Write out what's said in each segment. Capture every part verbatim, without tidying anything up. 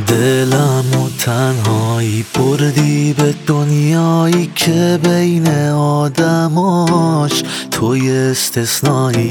دلم و تنهایی بردی به دنیایی که بین آدماش توی استثنایی.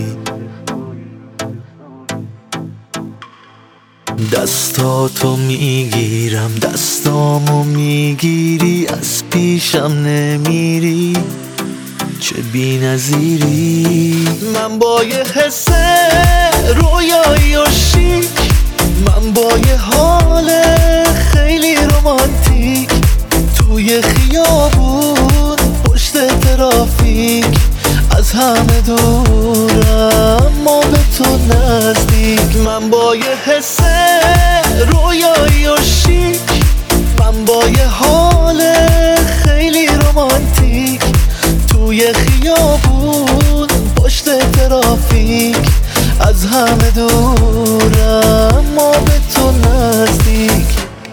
دستاتو میگیرم دستامو میگیری، از پیشم نمیری، چه بی نظیری. من با یه حس رویایی و شیک، من با یه حال خیلی رومانتیک، توی خیابون پشت ترافیک، از همه دورم ما به تو نزدیک. من با یه حس رویایی و شیک، من با یه حال خیلی رومانتیک، توی خیابون پشت ترافیک، از همه دورم ما به تو نزدیک.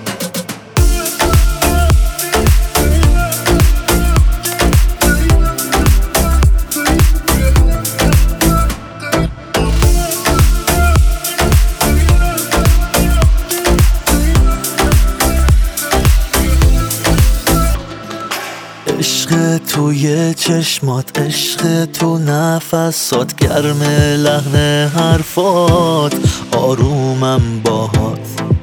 عشق توی چشمات، عشق تو نفسات، گرم لحن حرفات، آرومم باهات.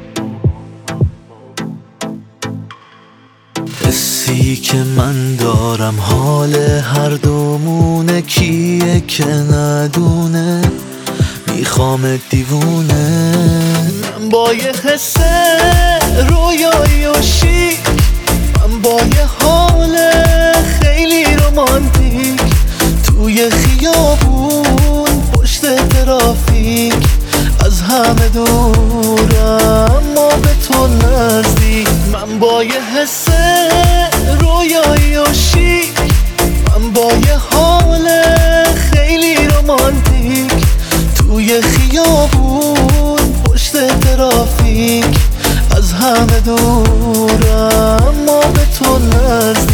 حسی که من دارم حال هر دومونه، کیه که ندونه میخوام دیوونه. من با یه حس رویایی و شیک، من با یه حال خیلی رومانتیک، توی خیابون پشت ترافیک، از همه دورم ما به تو نزدیک. من با یه حس رویایی و شیک، من با یه حال خیلی رومانتیک، توی خیابون پشت ترافیک، از همه دورم ما به تو نزدیک.